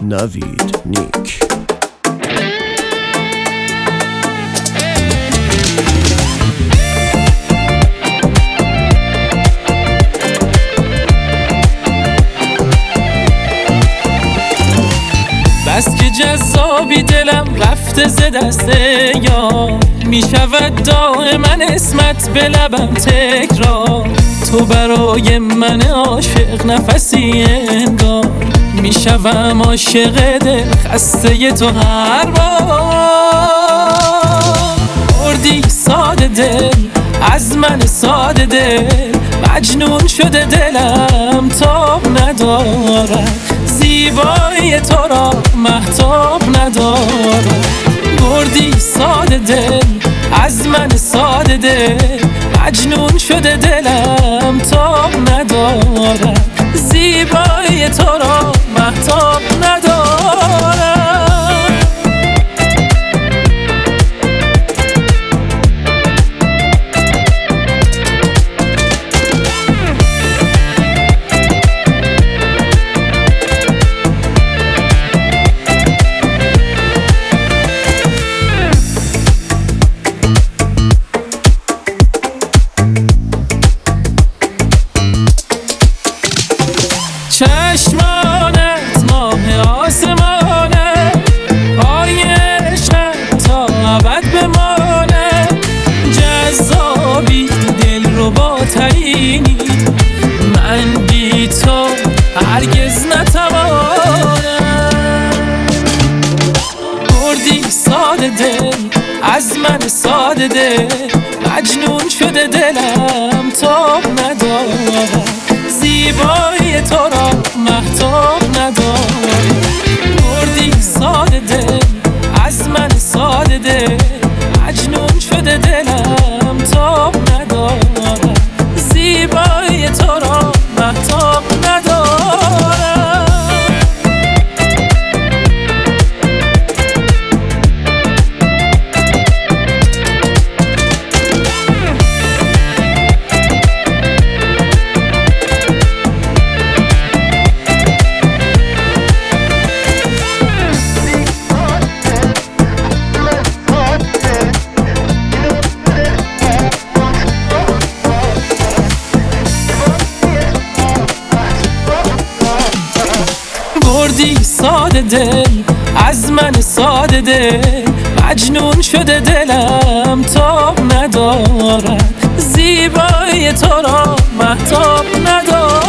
نوید نیک. بس که جذابی دلم رفته ز دست یار، میشود دائما اسمت به لبم تکرار. تو برای من عاشق نفسی انگار، میشوم عاشق دل خسته تو هر بار. بردی ساده دل از من ساده دل، مجنون شده دلم تاب ندارد، زیبایی تو را مهتاب ندارد. بردی ساده دل از من ساده دل، مجنون شده دلم تاب ندارد، زیبایی تو را مهتاب ندارد. چشمانت ماه آسمانه، پای عشقت تا ابد بمانه. جذابی دل رو با ترینی، من بی تو هرگز نتوانم. بردی ساده دل از من ساده دل، مجنون شده دلم تاب ندارد، زیبایی تو را مهتاب ندارد. بردی ساده دل از من ساده دل، مجنون شده دلم تاب ندارد، زیبایی تو را مهتاب ندارد. بردی ساده دل از من ساده دل، مجنون شده دلم تاب ندارد، زیبایی تو را مهتاب ندارد.